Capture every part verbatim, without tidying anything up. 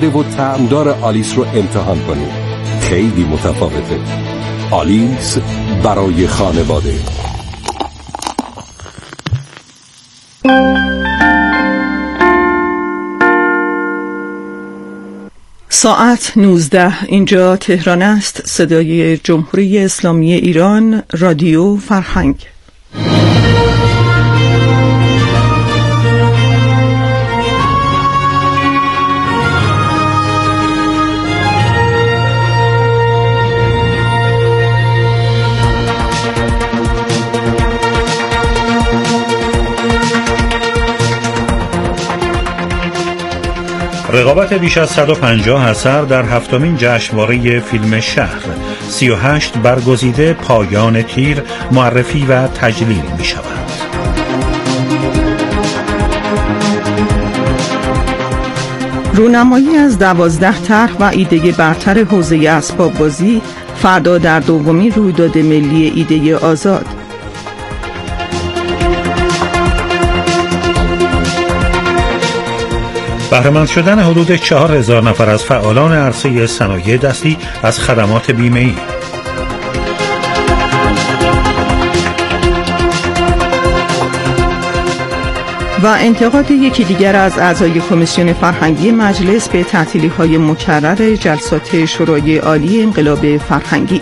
و طعمدار آلیس رو امتحان کنید. خیلی متفاوته. آلیس برای خانواده. ساعت نوزده، اینجا تهران است. صدای جمهوری اسلامی ایران، رادیو فرهنگ. رقابت بیش از صد و پنجاه اثر در هفتمین جشنواره فیلم شهر، سی و هشت برگزیده پایان تیر معرفی و تجلیل می شود. رونمایی از دوازده طرح و ایده برتر حوزه اسباب بازی فردا در دومین رویداد ملی ایده آزاد. بهره‌مند شدن حدود چهار هزار نفر از فعالان عرصه صنایع دستی از خدمات بیمه‌ای. و انتقاد یکی دیگر از اعضای کمیسیون فرهنگی مجلس به تعطیلی‌های مکرر جلسات شورای عالی انقلاب فرهنگی.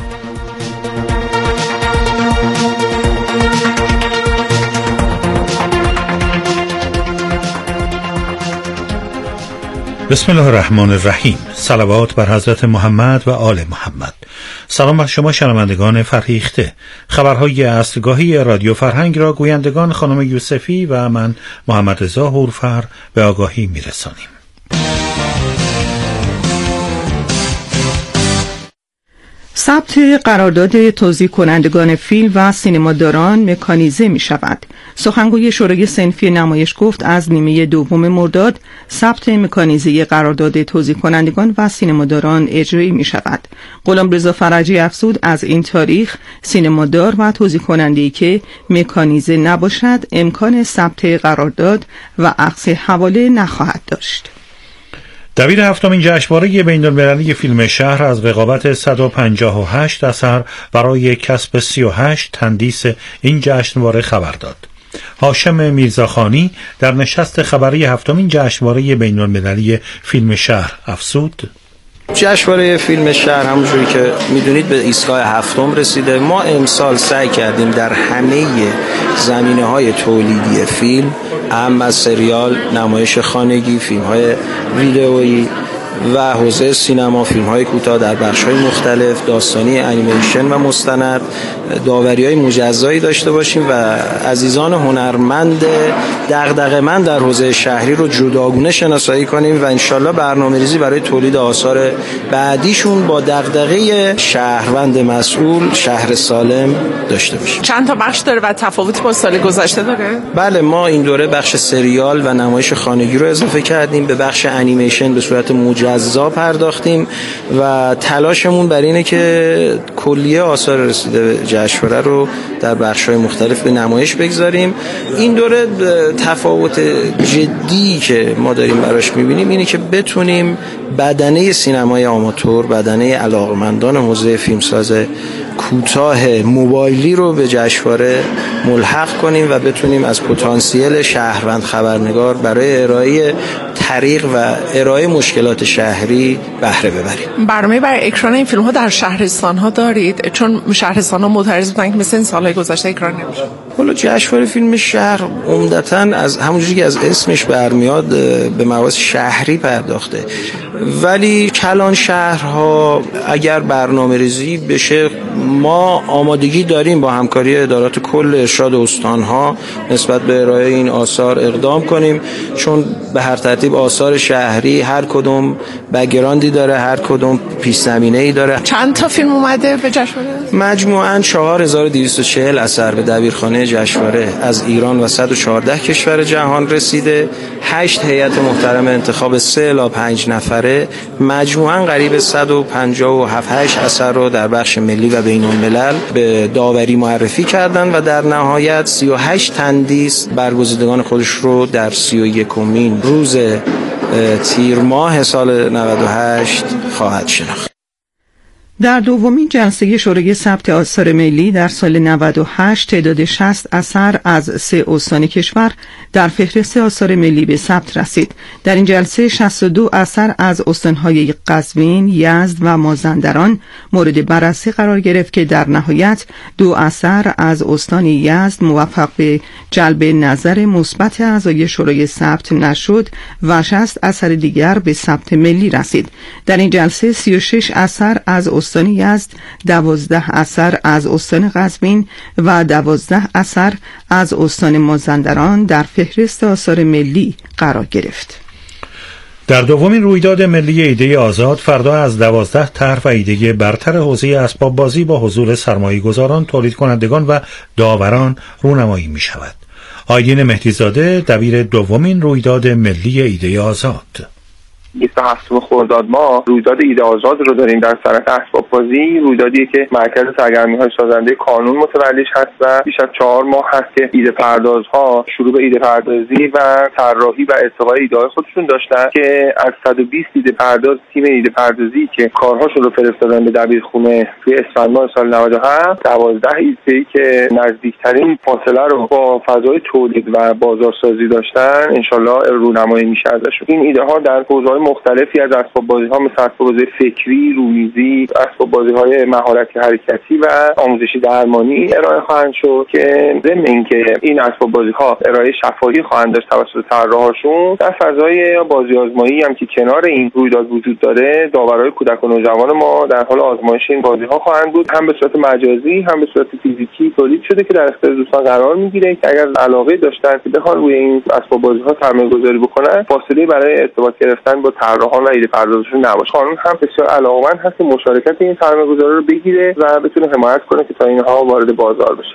بسم الله الرحمن الرحیم. صلوات بر حضرت محمد و آل محمد. سلام بر شما شنوندگان فرهیخته. خبرهای اصلگاهی رادیو فرهنگ را گویندگان خانم یوسفی و من محمد رضا هورفر به آگاهی میرسانیم. ثبت قرارداد توزیع کنندگان فیلم و سینماداران مکانیزه می شود. سخنگوی شورای صنفی نمایش گفت از نیمه دوم مرداد ثبت مکانیزه قرارداد توزیع کنندگان و سینماداران اجرایی می شود. غلامرضا فرجی افزود از این تاریخ سینمادار و توزیع کننده‌ای که مکانیزه نباشد امکان ثبت قرارداد و اخذ حواله نخواهد داشت. دبیر هفتمین جشنواره بین‌المللی فیلم شهر از رقابت صد و پنجاه و هشت اثر برای کسب سی و هشت تندیس این جشنواره خبر داد. هاشم میرزاخانی در نشست خبری هفتمین جشنواره بین‌المللی فیلم شهر افزود: جشنواره فیلم شهر همونجوری که میدونید به ایستگاه هفتم رسیده. ما امسال سعی کردیم در همه زمینه‌های تولیدی فیلم، اهم از سریال، نمایش خانگی، فیلم‌های ویدئویی و حوزه سینما، فیلم‌های کوتاه در بخش‌های مختلف، داستانی، انیمیشن و مستند، داوری‌های مجزایی داشته باشیم و عزیزان هنرمند دغدغه‌مند در حوزه شهری رو جداگونه شناسایی کنیم و انشالله برنامه‌ریزی برای تولید آثار بعدیشون با دغدغه شهروند مسئول، شهر سالم داشته باشیم. چند تا بخش داره و تفاوتی با سال گذشته داره؟ بله، ما این دوره بخش سریال و نمایش خانگی رو اضافه کردیم، به بخش انیمیشن به صورت مجزا پرداختیم و تلاشمون بر اینه که کلیه آثار رسیده به جشنواره رو در بخش‌های مختلف به نمایش بگذاریم. این دوره تفاوت جدی که ما داریم براش می‌بینیم اینه که بتونیم بدنه سینمای آماتور، بدنه علاقمندان حوزه فیلمساز کوتاه موبایلی رو به جشنواره ملحق کنیم و بتونیم از پتانسیل شهروند خبرنگار برای ارائه طریق و ارائه مشکلات شهری بهره ببریم. برنامه برای اکران این فیلم‌ها در شهرستان‌ها دارید؟ چون شهرستان‌ها معترض بودن که مثل این سال‌های گذشته اکران نمیشه. حالا جشنواره فیلم شهر عمدتاً از همونجوری که از اسمش برمیاد به مواد شهری پرداخته، ولی کلان شهرها اگر برنامه‌ریزی بشه ما آمادگی داریم با همکاری ادارات کل ارشاد استان‌ها نسبت به ارائه این آثار اقدام کنیم، چون به هر ترتیب آثار شهری هر کدوم بک‌گراندی داره، هر کدوم پیش زمینه‌ای داره. چند تا فیلم اومده به جشنواره؟ مجموعاً چهار هزار و دویست و چهل اثر به دبیرخانه جشنواره از ایران و صد و چهارده کشور جهان رسیده. هشت هیئت محترم انتخاب سه الی پنج نفره مجموعاً قریب صد و پنجاه و هفت هشت اثر رو در بخش ملی و بین‌الملل به داوری معرفی کردن و در نهایت سی و هشت تندیس برگزیدگان خودش رو در سی و یکمین روز تیر ماه سال نود و هشت خواهد شناخت. در دومین جلسه شورای ثبت آثار ملی در سال نود و هشت تعداد شصت اثر از سه استان کشور در فهرست آثار ملی به ثبت رسید. در این جلسه شصت و دو اثر از استان‌های قزوین، یزد و مازندران مورد بررسی قرار گرفت که در نهایت دو اثر از استان یزد موفق به جلب نظر مثبت اعضای شورای ثبت نشد و شصت اثر دیگر به ثبت ملی رسید. در این جلسه سی و شش اثر از استان یزد، دوازده اثر از استان قزوین و دوازده اثر از استان مازندران در فهرست آثار ملی قرار گرفت. در دومین رویداد ملی ایده آزاد فردا از دوازده طرح و ایده برتر حوزه اسباب بازی با حضور سرمایه‌گذاران، تولید کنندگان و داوران رونمایی می شود. آیدین مهدیزاده، دبیر دومین رویداد ملی ایده آزاد: بیست و هفتم خرداد ما رویداد ایده آزاد رو داریم در صنعت اسباب بازی. رویدادیه که مرکز سرگرمی‌های سازنده قانون متولیش هست و بیش از چهار ماه هست که ایده پردازها شروع به ایده پردازی و طراحی و ارتقای ایده خودشون داشتن که از صد و بیست ایده پرداز تیم ایده پردازی که کارهاشون رو فرستادن به دبیرخونه توی اسفند ماه سال نود و هفت، دوازده ایده که نزدیکترین فاصله رو با فضای تولید و بازارسازی داشتن انشالله رونمایی میشه ازشون. این ایده ها در حوزه‌های مختلفی از اسباب بازی ها مثل اسباب بازی فکری، رومیزی، اسباب بازی های مهارتی حرکتی و آموزشی درمانی ارائه خواهند شد که ضمن اینکه این اسباب بازی ها ارائه شفاهی خواهند داشت توسط طراحاشون، در فضای بازی آزمایی هم که کنار این رویداد وجود داره، داورای کودک و نوجوان ما در حال آزمایش این بازی ها خواهند بود، هم به صورت مجازی هم به صورت فیزیکی تولید شده که در اختیار دوستان قرار میگیره که اگر علاقه داشتن که بخوان روی این اسباب بازی ها سرمایه‌گذاری بکنن، فاصله برای ارتباط گرفتن با طراحان و ایده پردازشون نباشه. قانون هم بسیار علاقمند هست که مشارکت این سرمایه‌گذارا رو بگیره و بتونه حمایت کنه که تا اینها وارد بازار بشه.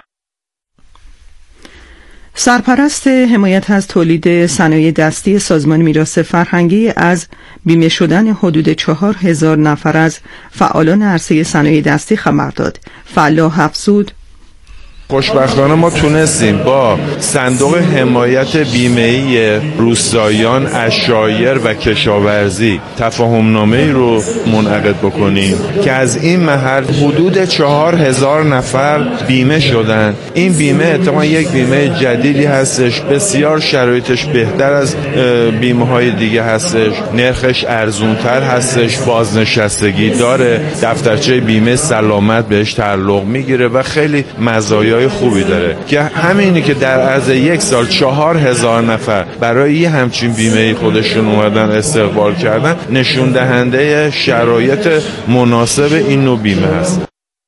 سرپرست حمایت از تولید صنایع دستی سازمان میراث فرهنگی از بیمه شدن حدود چهار هزار نفر از فعالان عرصه صنایع دستی خبر داد. فلاح افزود: خوشبختانه ما تونستیم با صندوق حمایت بیمه‌ای روستاییان، عشایر و کشاورزی تفاهمنامه‌ای رو منعقد بکنیم که از این محل حدود چهار هزار نفر بیمه شدن. این بیمه اتفاقا یک بیمه جدیدی هستش، بسیار شرایطش بهتر از بیمه‌های دیگه هستش، نرخش ارزونتر هستش، بازنشستگی داره، دفترچه بیمه سلامت بهش تعلق میگیره و خیلی مزایا خوبی داره که همینی که در عرض یک سال چهار هزار نفر برای یه همچین بیمه خودشون اومدن استقبال کردن نشون دهنده شرایط مناسب این نوع بیمه هست.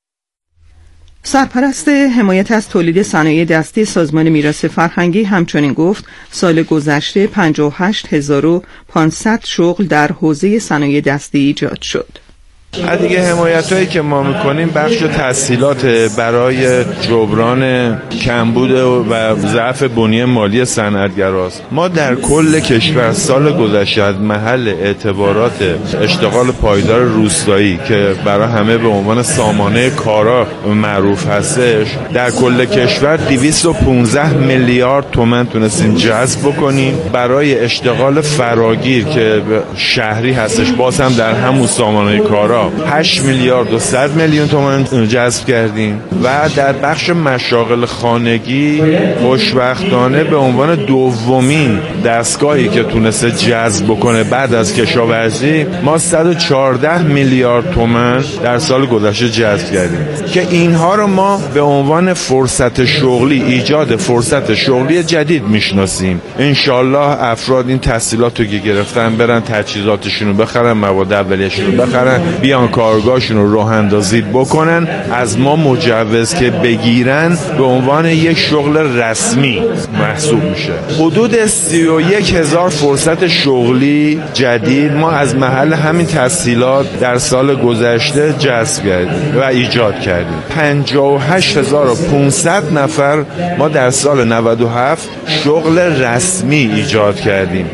سرپرست حمایت از تولید صنایع دستی سازمان میراث فرهنگی همچنین گفت سال گذشته پنجاه و هشت هزار و پانصد شغل در حوزه صنایع دستی ایجاد شد. دیگه حمایت هایی که ما میکنیم بخش تسهیلات برای جبران کمبود و ضعف بنیه مالی صنعتگراست. ما در کل کشور سال گذشته از محل اعتبارات اشتغال پایدار روستایی که برای همه به عنوان سامانه کارا معروف هستش، در کل کشور دویست و پانزده میلیارد تومان تونستیم جذب بکنیم. برای اشتغال فراگیر که شهری هستش باز هم در همون سامانه کارا هشت میلیارد و صد میلیون تومان جذب کردیم و در بخش مشاغل خانگی خوشبختانه به عنوان دومین دستگاهی که تونسته جذب بکنه بعد از کشاورزی ما صد و چهارده میلیارد تومان در سال گذشته جذب کردیم که اینها رو ما به عنوان فرصت شغلی، ایجاد فرصت شغلی جدید میشناسیم. انشالله افراد این تحصیلات رو که گرفتن برن تجهیزاتشون رو بخرن، مواد اولیه‌شون رو بخرن، بیان کارگاهشون رو راه اندازی بکنن، از ما مجوز که بگیرن به عنوان یک شغل رسمی محسوب میشه. حدود سی و یک هزار فرصت شغلی جدید ما از محل همین تسهیلات در سال گذشته جذب کردیم و ایجاد کردیم. پنجاه و هشت هزار و پانصد نفر ما در سال نود و هفت شغل رسمی ایجاد کردیم.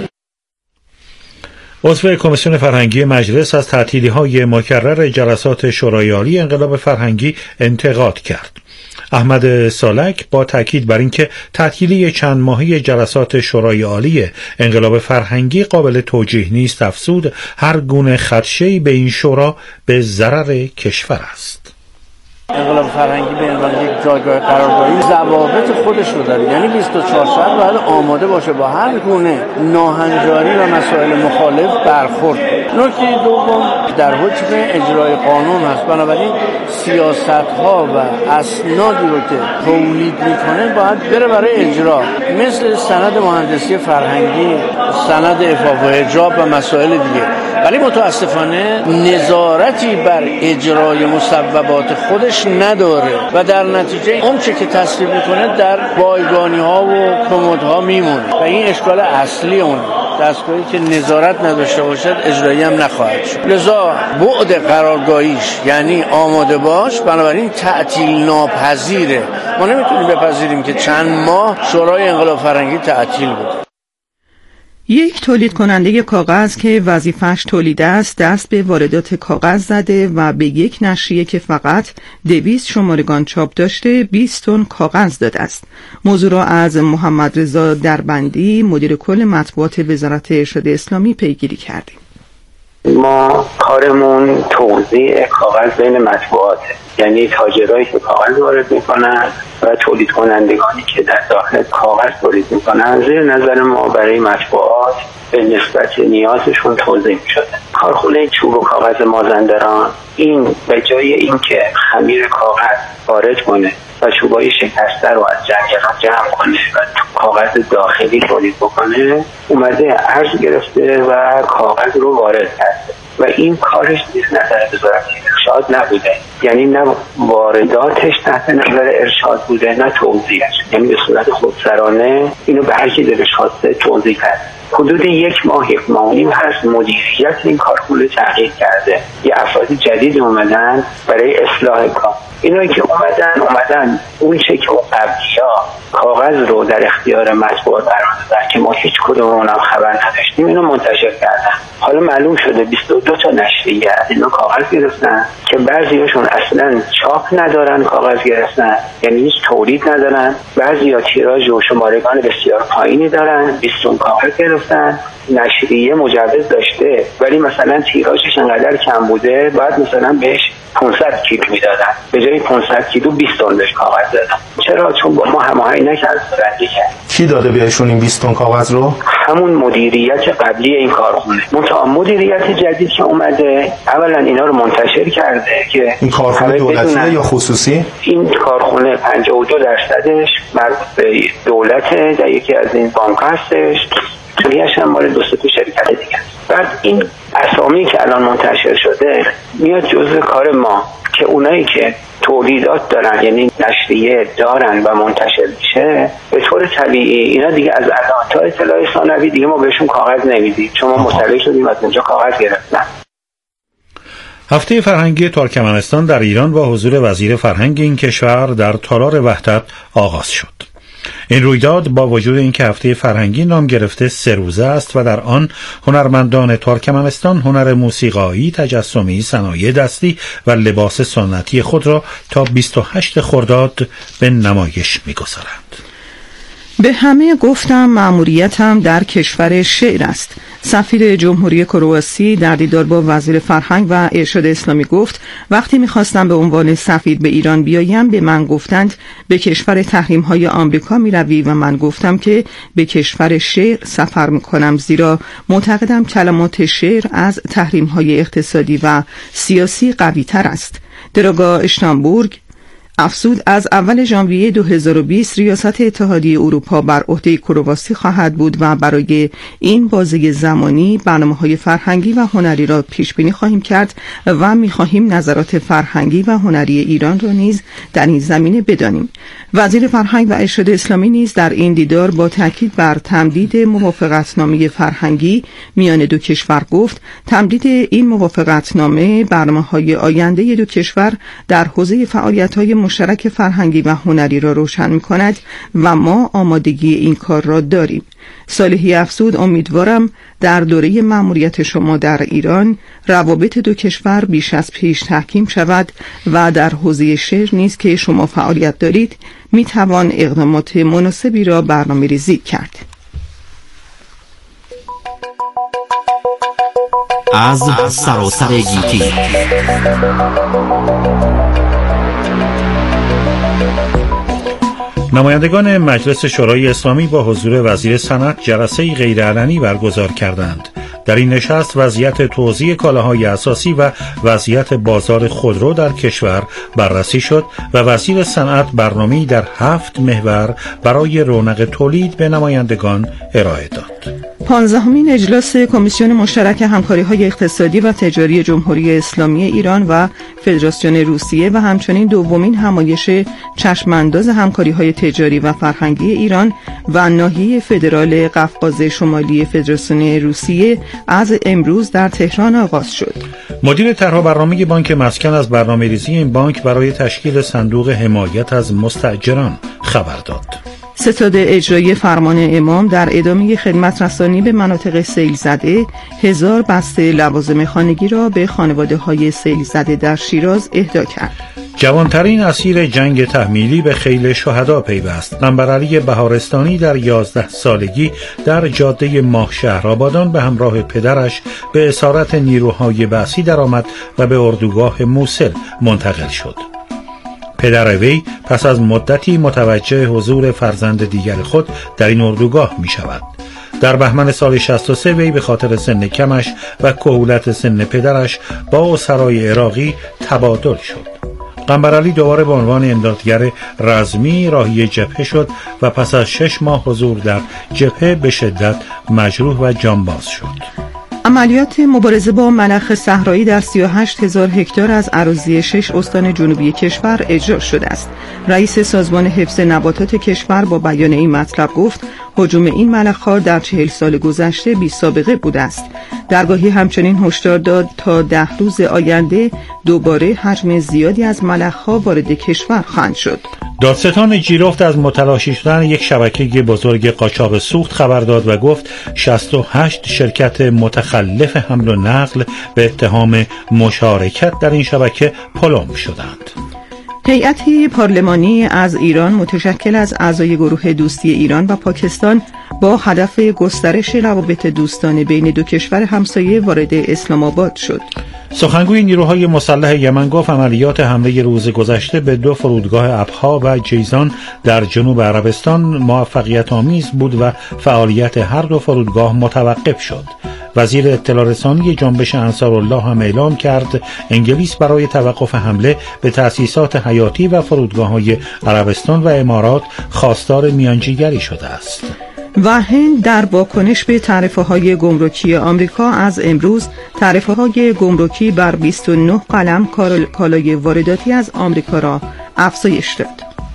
عضو کمیسیون فرهنگی مجلس از تعطیلی‌های مکرر جلسات شورای عالی انقلاب فرهنگی انتقاد کرد. احمد سالک با تاکید بر اینکه تعطیلی چند ماهی جلسات شورای عالی انقلاب فرهنگی قابل توجیه نیست، افزود هر گونه خدشه‌ای به این شورا به ضرر کشور است. انقلاب فرهنگی به عنوان یک جایگاه قراردادی ضوابط خودش رو داره، یعنی بیست و چهار ساعت باید آماده باشه با هر گونه ناهنجاری و مسائل مخالف برخورد. نکته دوم در حکم اجرای قانون هست، بنابراین سیاست‌ها و اسنادی رو که تولید میکنه باید بره برای اجرا، مثل سند مهندسی فرهنگی، سند عفاف و حجاب و مسائل دیگه. ولی متاسفانه نظارتی بر اجرای مصوبات خودش نداره و در نتیجه اون چه که تصویب میکنه در بایگانی ها و کمدها میمونه و این اشکال اصلی اون دستگاهی که نظارت نداشته باشد اجرایی هم نخواهد شد. لذا بعد قرارگاهیش یعنی آماده باش، بنابراین تعطیل ناپذیره. ما نمیتونیم بپذیریم که چند ماه شورای انقلاب فرهنگی تعطیل بود. یک تولید کننده کاغذ که وظیفه‌اش تولید است دست به واردات کاغذ زده و به یک نشریه که فقط دویست شمارگان چاپ داشته بیست تن کاغذ داده است. موضوع را از محمد رضا دربندی مدیر کل مطبوعات وزارت ارشاد اسلامی پیگیری کردیم. ما کارمون توزیع کاغذ بین مطبوعات، یعنی تاجرایی که کاغذ وارد میکنن و تولید کنندگانی که در داخل کاغذ تولید میکنن زیر نظر ما برای مطبوعات به نسبت نیازشون توزیع میشده. کارخونه چوب و کاغذ مازندران این به جای اینکه خمیر کاغذ وارد کنه و چوبای شکسته رو از جنگل جمع کنه و کاغذ داخلی تولید بکنه، اومده ارز گرفته و کاغذ رو وارد کرده و این کارش نیز نظر وزارت ارشاد نبوده، یعنی نه وارداتش تحت نظر ارشاد بوده نه توزیعش، یعنی به صورت خودسرانه اینو به هر کی دلش خواسته توزیع کرد. حدود یک ماه یک ماه نیم هست مدیریت این کارخونه تغییر کرده، یه افراد جدید اومدن برای اصلاح کار. اینایی که اومدن اومدن اون چه که قبلی‌ها کاغذ رو در اختیار مطبوعات قرار دادن که ما هیچ کدوممون هم خبر نداشتیم، اینو منتشر کردن. حالا معلوم شده بیست و دو تا نشریه از اینا کاغذ گرفتن که بعضیاشون اصلا چاپ ندارن، کاغذ گرفتن یعنی هیچ تولید ندارن، بعضیا تیراژ و شمارگان بسیار پایینی دارن، بیست تن کاغذ گرفتن. نشریه مجوز داشته ولی مثلا تیراژش انقدر کم بوده بعد مثلا بهش پانصد کیلو میدادن، به جای پانصد کیلو بیست تن بهش کاغذ دادن. چرا؟ چون با ما هماهنگ نکردن. کی داده بهشون این بیست تن کاغذ رو؟ همون مدیریت قبلی این کارخونه. منتها مدیریت جدید که اومده اولا اینا رو منتشر کرده که این کارخونه دولتیه یا خصوصی؟ این کارخونه پنجاه و دو درصدش مربوط به دولته، در یکی از این بانک هستش، بقیه‌اش هم مال دو سه تا شرکت دیگه. بعد این اسامی که الان منتشر شده میاد جزء کار ما که اونایی که تولیدات دارن یعنی نشریه دارن و منتشر میشه، به طور طبیعی اینا دیگه از الان تا اطلاع ثانوی دیگه ما بهشون کاغذ نمیدیم چون ما مطلع شدیم از اونجا کاغذ گرفتن. هفته فرهنگی ترکمنستان در ایران با حضور وزیر فرهنگ این کشور در تالار وحدت آغاز شد. این رویداد با وجود اینکه هفته فرهنگی نام گرفته سه روزه است و در آن هنرمندان ترکمنستان هنر موسیقایی، تجسمی، صنایع دستی و لباس سنتی خود را تا بیست و هشتم خرداد به نمایش می‌گذارند. به همه گفتم مأموریتم در کشور شعر است. سفیر جمهوری کرواسی در دیدار با وزیر فرهنگ و ارشاد اسلامی گفت وقتی میخواستم به عنوان سفیر به ایران بیایم به من گفتند به کشور تحریم های آمریکا میروی و من گفتم که به کشور شعر سفر میکنم، زیرا معتقدم کلمات شعر از تحریم های اقتصادی و سیاسی قوی تر است. دراگا اشتانبورگ افزود از اول ژانویه دو هزار و بیست ریاست اتحادیه اروپا بر عهده کرواسی خواهد بود و برای این بازه زمانی برنامه‌های فرهنگی و هنری را پیش بینی خواهیم کرد و می‌خواهیم نظرات فرهنگی و هنری ایران را نیز در این زمینه بدانیم. وزیر فرهنگ و ارشاد اسلامی نیز در این دیدار با تاکید بر تمدید موافقتنامه فرهنگی میان دو کشور گفت تمدید این موافقتنامه برنامه‌های آینده دو کشور در حوزه فعالیت‌های مشترک فرهنگی و هنری را روشن می‌کند و ما آمادگی این کار را داریم. صالحی افزود امیدوارم در دوره مأموریت شما در ایران روابط دو کشور بیش از پیش تحکیم شود و در حوزه شعر نیز که شما فعالیت دارید میتوان اقدامات مناسبی را برنامه‌ریزی کرد. از سراسر گیتی نمایندگان مجلس شورای اسلامی با حضور وزیر صنعت جلسه‌ای غیرعلنی برگزار کردند. در این نشست وضعیت توزیع کالاهای اساسی و وضعیت بازار خودرو در کشور بررسی شد و وزیر صنعت برنامه‌ای در هفت محور برای رونق تولید به نمایندگان ارائه داد. پانزدهمین اجلاس کمیسیون مشترک همکاری‌های اقتصادی و تجاری جمهوری اسلامی ایران و فدراسیون روسیه و همچنین دومین همایش چشمانداز همکاری‌های تجاری و فرهنگی ایران و ناحیه فدرال قفقاز شمالی فدراسیون روسیه از امروز در تهران آغاز شد. مدیر طرح برنامه بانک مسکن از برنامه‌ریزی این بانک برای تشکیل صندوق حمایت از مستاجران خبر داد. ستاد اجرایی فرمان امام در ادامه خدمت رسانی به مناطق سیل زده هزار بسته لوازم خانگی را به خانواده های سیل زده در شیراز اهدا کرد. جوانترین اسیر جنگ تحمیلی به خیل شهدا پیوست. قنبرعلی بهارستانی در یازده سالگی در جاده ماه شهرآبادان به همراه پدرش به اسارت نیروهای بعثی درآمد و به اردوگاه موصل منتقل شد. پدر وی پس از مدتی متوجه حضور فرزند دیگر خود در این اردوگاه می شود. در بهمن سال شصت و سه وی به خاطر سن کمش و کهولت سن پدرش با اسرای عراقی تبادل شد. قنبرعلی دوباره به عنوان امدادگر رزمی راهی جبهه شد و پس از شش ماه حضور در جبهه به شدت مجروح و جانباز شد. عملیات مبارزه با ملخ صحرایی در سی و هشت هزار هکتار از اراضی شش استان جنوبی کشور اجرا شده است. رئیس سازمان حفظ نباتات کشور با بیان این مطلب گفت هجوم این ملخ‌ها در چهل سال گذشته بی سابقه بوده است. درگاهی همچنین هشدار داد تا ده روز آینده دوباره حجم زیادی از ملخ‌ها وارد کشور خواهند شد. دادستان جیرفت از متلاشی شدن یک شبکه بزرگ قاچاق سوخت خبر داد و گفت شصت و هشت شرکت متخلف حمل و نقل به اتهام مشارکت در این شبکه پلم شدند. هیئتی پارلمانی از ایران متشکل از اعضای گروه دوستی ایران و پاکستان با هدف گسترش روابط دوستانه بین دو کشور همسایه وارد اسلام آباد شد. سخنگوی نیروهای مسلح یمن گفت عملیات حمله روز گذشته به دو فرودگاه ابها و جیزان در جنوب عربستان موفقیت آمیز بود و فعالیت هر دو فرودگاه متوقف شد. وزیر اطلاع رسانی جنبش انصارالله هم اعلام کرد انگلیس برای توقف حمله به تأسیسات حیاتی و فرودگاه‌های عربستان و امارات خواستار میانجیگری شده است. و هند در واکنش به تعرفه‌های گمرکی آمریکا از امروز تعرفه‌های گمرکی بر بیست و نه قلم کالای وارداتی از آمریکا را افزایش داد.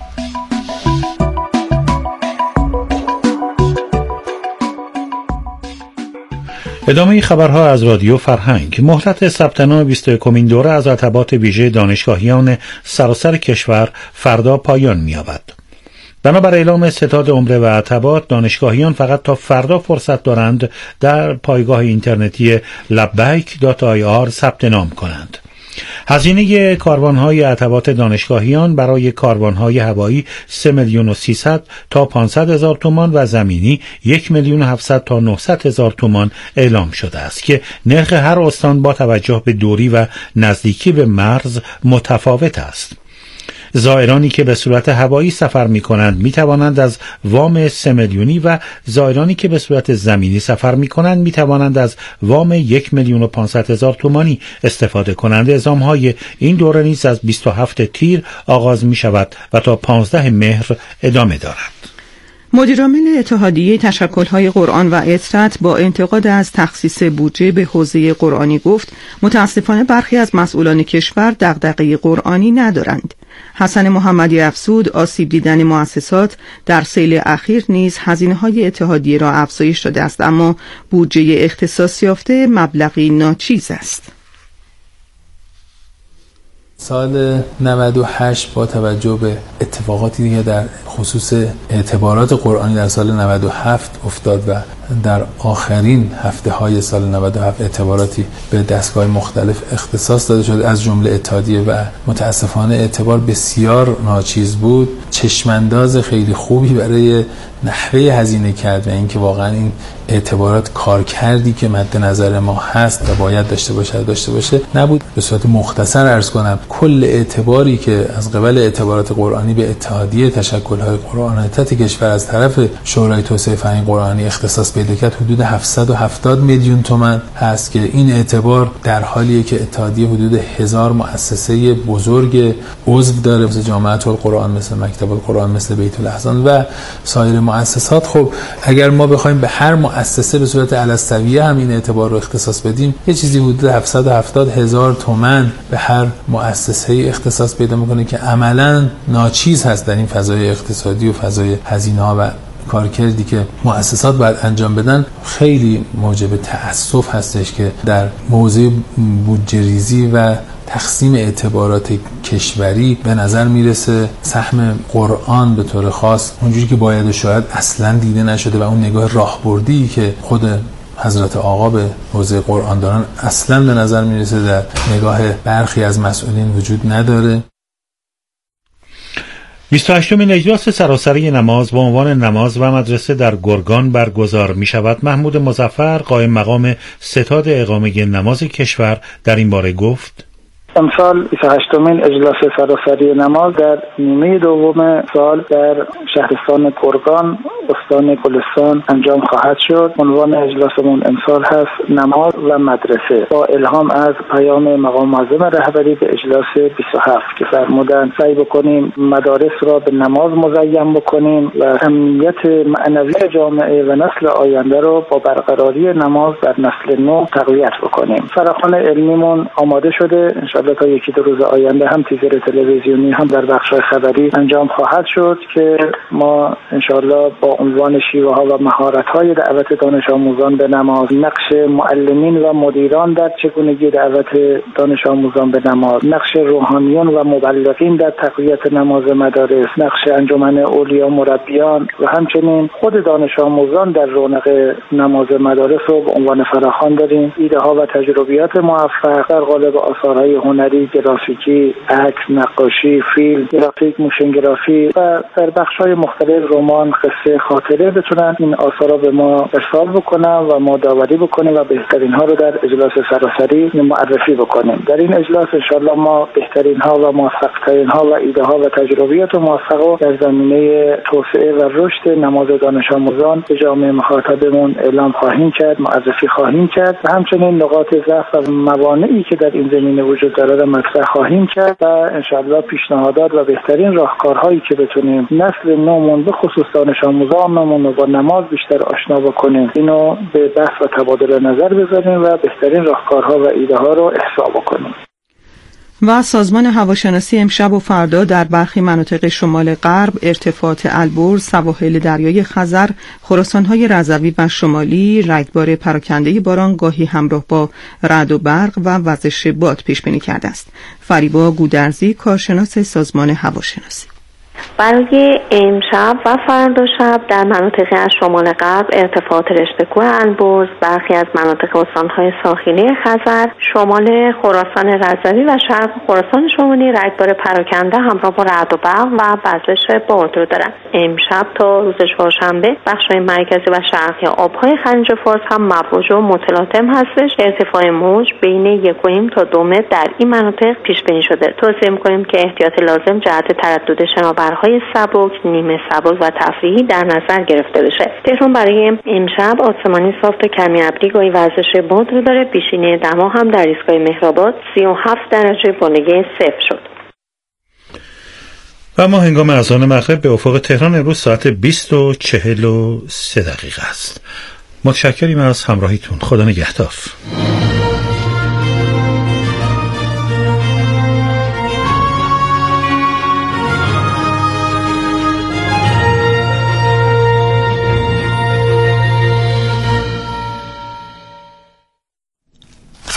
ادامه خبرها از رادیو فرهنگ. مهلت ثبت نام بیست و یکمین دوره از عتبات ویژه دانشگاهیان سراسر کشور فردا پایان می‌یابد. بنابر اعلام ستاد عمره و عتبات، دانشگاهیان فقط تا فردا فرصت دارند در پایگاه اینترنتی لبیک دات آی آر ثبت نام کنند. هزینه کاروان‌های عتبات دانشگاهیان برای کاروان‌های هوایی سه میلیون و سیصد تا پانصد هزار تومان و زمینی یک میلیون و هفتصد تا نهصد هزار تومان اعلام شده است که نرخ هر استان با توجه به دوری و نزدیکی به مرز متفاوت است. زائرانی که به صورت هوایی سفر می کنند می توانند از وام سه میلیونی و زائرانی که به صورت زمینی سفر می کنند می توانند از وام یک میلیون و پانصد هزار تومانی استفاده کنند. اعزام های این دوره نیز از بیست و هفتم تیر آغاز می شود و تا پانزدهم مهر ادامه دارد. مدیرعامل اتحادیه تشکل‌های قرآن و عطرت با انتقاد از تخصیص بودجه به حوزه قرآنی گفت متاسفانه برخی از مسئولان کشور دغدغه قرآنی ندارند. حسن محمدی افزود آسیب دیدن مؤسسات در سیل اخیر نیز هزینه‌های اتحادیه را افزایش داده است، اما بودجه اختصاص یافته مبلغی ناچیز است. سال نود و هشت با توجه به اتفاقاتی که در خصوص اعتبارات قرآنی در سال نود و هفت افتاد و در آخرین هفته های سال نود و هفت اعتباراتی به دستگاه مختلف اختصاص داده شد، از جمله اتحادیه، و متاسفانه اعتبار بسیار ناچیز بود. چشمانداز خیلی خوبی برای نحوه هزینه کرد و اینکه واقعا این اعتبارات کارکردی که مد نظر ما هست و باید داشته باشه داشته باشه نبود. به صورت مختصر عرض کنم کل اعتباری که از قبل اعتبارات قرآنی به اتحادیه تشکل‌های قرآن تحت کشور از طرف شورای توسعه فرهنگ قرآنی اختصاص پیدا کرد حدود هفتصد و هفتاد میلیون تومان هست که این اعتبار در حالیه که اتحادیه حدود هزار مؤسسه بزرگ عضو داره، مثل جامعه القرآن، مثل مکتب القرآن، مثل بیت الاحزان و سایر مؤسسات. خب اگر ما بخوایم به هر مؤسسه به صورت علالسویه هم این اعتبار رو اختصاص بدیم، یه چیزی حدود هفتصد و هفتاد هزار تومان به هر مؤسسه اختصاص پیدا میکنه که عملاً ناچیز هست در این فضای اقتصادی و فضای هزینه‌ها و کارکردی که مؤسسات باید انجام بدن. خیلی موجب تأسف هستش که در موضوع بودجه‌ریزی و تقسیم اعتبارات کشوری به نظر میرسه سهم قرآن به طور خاص اونجوری که باید و شاید اصلا دیده نشده و اون نگاه راهبردی که خود حضرت آقا به حوزه قرآن دارن اصلا به نظر میرسه در نگاه برخی از مسئولین وجود نداره. بیست و هشتمین اجلاس سراسری نماز با عنوان نماز و مدرسه در گرگان برگزار می شود. محمود مظفر قائم مقام ستاد اقامه نماز کشور در این باره گفت: امسال بیست و هشتمین اجلاس سراسری نماز در نیمه دوم سال در شهرستان گرگان استان گلستان انجام خواهد شد. عنوان اجلاسمون امسال هست نماز و مدرسه، با الهام از پیام مقام معظم رهبری به اجلاس بیست و هفت که فرمودن سعی بکنیم مدارس را به نماز مزین بکنیم و امنیت معنوی جامعه و نسل آینده رو با برقراری نماز در نسل نو تقویت بکنیم. فراخوان علمیمون آماده شده، انشاءالله تا یکی دو روز آینده هم تیزر تلویزیونی هم در بخش‌های خبری انجام خواهد شد که ما انشاءالله با عنوان شیوه ها و مهارت های دعوت دانش آموزان به نماز، نقش معلمین و مدیران در چگونگی دعوت دانش آموزان به نماز، نقش روحانیون و مبلغین در تقویت نماز مدارس، نقش انجمن اولیا مربیان و همچنین خود دانش آموزان در رونق نماز مدارس رو به عنوان فراخوان داریم. ایده ها و تجربیات موفق در قالب آثارهای هنری، گرافیکی، عکس، نقاشی، فیلم، گرافیک، موشن گرافی و در بخش‌های مختلف رمان، قصه، خاطره بتونن این آثارا به ما ارسال بکنن و ما داوری بکنیم و بهترین ها رو در اجلاس سراسری معرفی بکنیم. در این اجلاس انشالله ما بهترین ها و موفق‌ترین ها و ایده ها و تجربیات موفق رو در زمینه توسعه و رشد نماز دانش آموزان به جامعه مخاطبمون اعلام خواهیم کرد، معرفی خواهیم کرد و همچنین نقاط ضعف و موانعی که در این زمینه وجود داره رو مطرح خواهیم کرد و انشالله پیشنهادات و بهترین راهکارهایی که بتونیم نسل نومون به خصوص دانش آموزانمون رو با نماز بیشتر آشنا بکنیم اینو به بحث و تبادل نظر بذاریم و بهترین راهکارها و ایده ها رو احصا بکنیم. و سازمان هواشناسی امشب و فردا در برخی مناطق شمال غرب، ارتفاعات البرز، سواحل دریای خزر، خراسان‌های رضوی و شمالی رگبار پراکنده باران گاهی همراه با رعد و برق و وزش باد پیش بینی کرده است. فریبا گودرزی، کارشناس سازمان هواشناسی: برای امشب و فردا شب در مناطق از شمال غرب ارتفاعات رشته‌کوه البرز، برخی از مناطق استان‌های ساحلی خزر، شمال خراسان رضوی و شرق خراسان شمالی رگبار پراکنده همراه با رعد و برق و وزش باد رو دارند. امشب تا روز چهارشنبه بخش‌های مرکزی و شرقی آب‌های خلیج فارس هم مواج و متلاطم هستش. ارتفاع موج بین یک و نیم تا دو متر در این مناطق پیش بینی شده. توصیه می‌کنیم که احتیاط لازم جهت تردد شناور های سبک، نیمه سبک و تفریحی در نظر گرفته بشه. تهران برای امشب آسمانی صاف تا کمی ابری گاهی وزش باد رو داره. پیشینه دما هم در ایستگاه مهرآباد سی و هفت درجه با نگه صفر شد. و ما هنگام اذان مغرب به افق تهران امروز ساعت بیست و چهل و سه دقیقه است. متشکریم از همراهیتون. خدا نگهدار.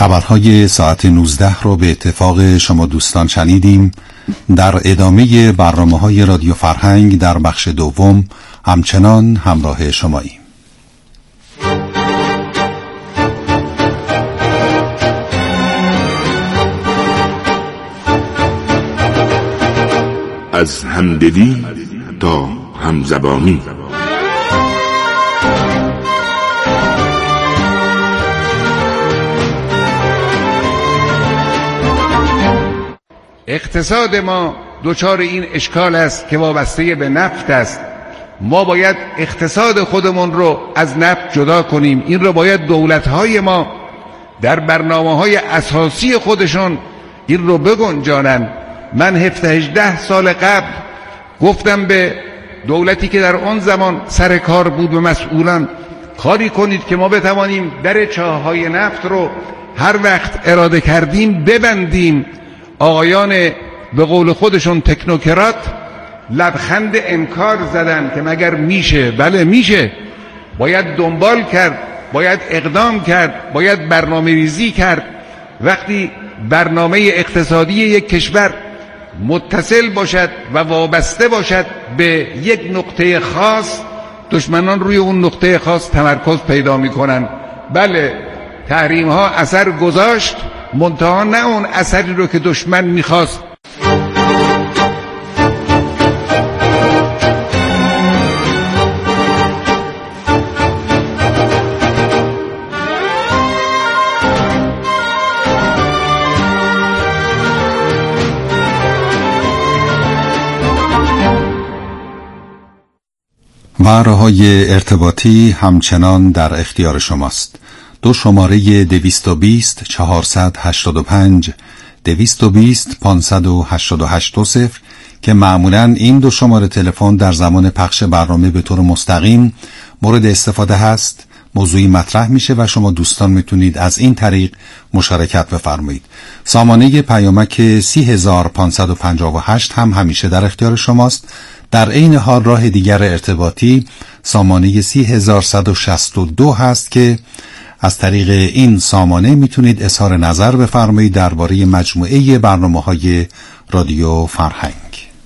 خبرهای ساعت نوزده رو به اتفاق شما دوستان شنیدیم. در ادامه برنامه‌های رادیو فرهنگ در بخش دوم همچنان همراه شماییم. از همدلی تا همزبانی. اقتصاد ما دچار این اشکال است که وابسته به نفت است. ما باید اقتصاد خودمون رو از نفت جدا کنیم. این رو باید دولت‌های ما در برنامه‌های اساسی خودشون این رو بگنجانن. من هفده هجده سال قبل گفتم به دولتی که در آن زمان سر کار بود و مسئولان، کاری کنید که ما بتوانیم در چاه‌های نفت رو هر وقت اراده کردیم ببندیم. آقایان به قول خودشون تکنوکرات لبخند انکار زدن که مگر میشه؟ بله میشه. باید دنبال کرد، باید اقدام کرد، باید برنامه ریزی کرد. وقتی برنامه اقتصادی یک کشور متصل باشد و وابسته باشد به یک نقطه خاص، دشمنان روی اون نقطه خاص تمرکز پیدا میکنن. بله تحریم ها اثر گذاشت، منتها نه اون اثری رو که دشمن میخواست. و راه‌های ارتباطی همچنان در اختیار شماست. دو شماره دویست و بیست چهارصد و هشتاد و پنج دویست و بیست پانصد و هشتاد و هشت دو صفر که معمولاً این دو شماره تلفن در زمان پخش برنامه به طور مستقیم مورد استفاده هست. موضوعی مطرح میشه و شما دوستان میتونید از این طریق مشارکت بفرمایید. سامانه پیامک سی هزار و پانصد و پنجاه و هشت هم همیشه در اختیار شماست. در عین حال راه دیگر ارتباطی سامانه سی هزار و صد و شصت و دو هست که از طریق این سامانه میتونید اظهار نظر بفرمایید درباره مجموعه برنامه‌های رادیو فرهنگ.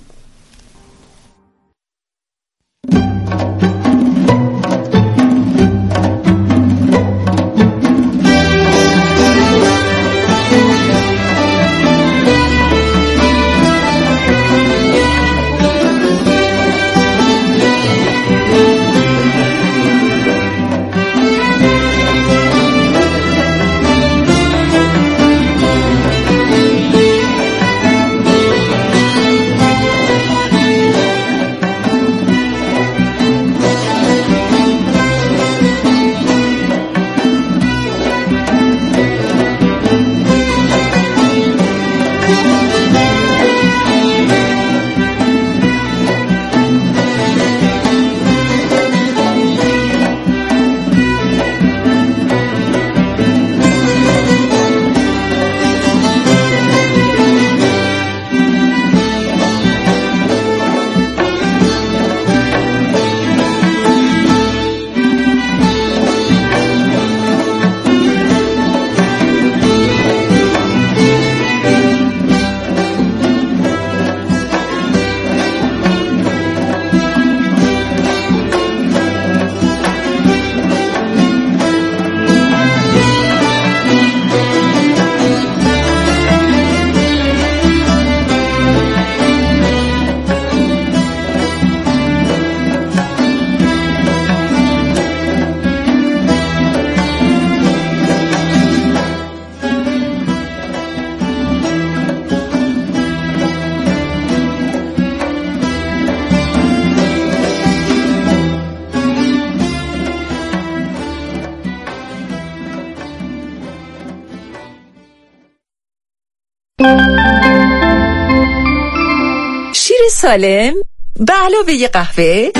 شیر سالم به علاوه قهوه،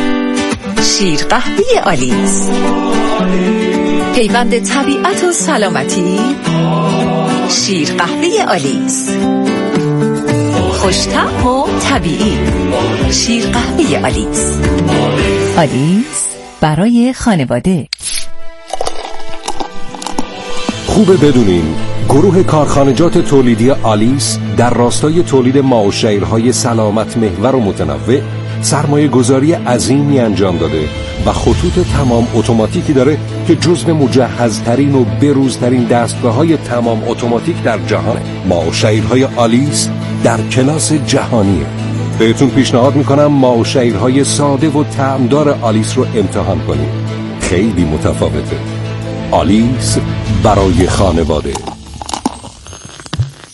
شیر قهوه آلیس، پیوند طبیعت و سلامتی. شیر قهوه آلیس، خوش‌طعم و طبیعی. شیر قهوه آلیس. آلیس برای خانواده. خوبه بدونین گروه کارخانجات تولیدی آلیس در راستای تولید ماوشیرهای سلامت محور و متنوع سرمایه گذاری عظیمی انجام داده و خطوط تمام اتوماتیکی داره که جزو مجهزترین و بروزترین دستگاه‌های تمام اتوماتیک در جهانه. ماوشیرهای آلیس در کلاس جهانیه. بهتون پیشنهاد میکنم ماوشیرهای ساده و طعمدار آلیس رو امتحان کنید. خیلی متفاوته. آلیس برای خانواده.